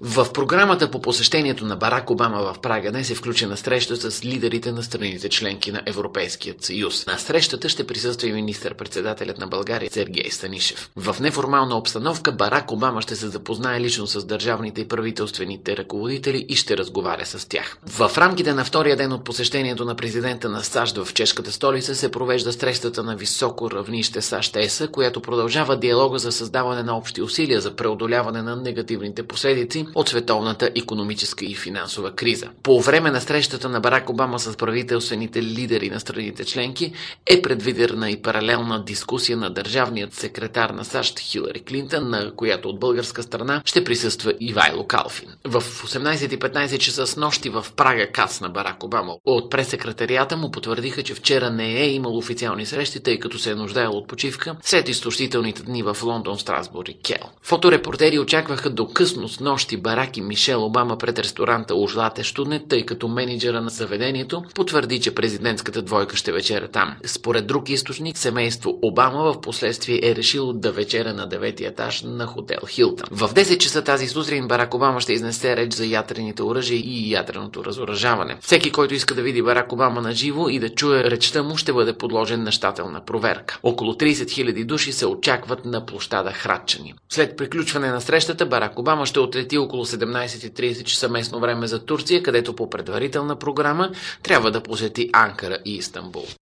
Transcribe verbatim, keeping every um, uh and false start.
В програмата по посещението на Барак Обама в Прага днес е включена среща с лидерите на страните членки на Европейския съюз. На срещата ще присъства и министър-председателят на България Сергей Станишев. В неформална обстановка Барак Обама ще се запознае лично с държавните и правителствените ръководители и ще разговаря с тях. В рамките на втория ден от посещението на президента на САЩ в чешката столица се провежда срещата на високо равнище САЩ-ЕС, която продължава диалога за създаване на общи усилия за преодоляване на негативните последици от световната икономическа и финансова криза. По време на срещата на Барак Обама с правителствените лидери на страните членки е предвидена и паралелна дискусия на държавният секретар на САЩ Хилари Клинтън, на която от българска страна ще присъства Ивайло Калфин. В осемнайсет и петнайсет часа с нощи в Прага КАЦ на Барак Обама от прес-секретарията му потвърдиха, че вчера не е имал официални срещи, тъй като се е нуждаел от почивка след изтощителните дни в Лондон, Страсбург и Кел. Фоторепортери очакваха до късно с нощи Барак и Мишел Обама пред ресторанта Ужлате Штудне, тъй като мениджъра на заведението потвърди, че президентската двойка ще вечеря там. Според друг източник, семейство Обама в последствие е решило да вечеря на девети етаж на хотел Хилтън. В десет часа тази сутрин Барак Обама ще изнесе реч за ядрените оръжия и ядреното разоръжаване. Всеки, който иска да види Барак Обама на живо и да чуе речта му, ще бъде подложен на щателна проверка. Около трийсет хиляди души се очакват на площада Храдчани. След приключване на срещата Барак Обама ще отлети около седемнайсет и трийсет часа местно време за Турция, където по предварителна програма трябва да посети Анкара и Истанбул.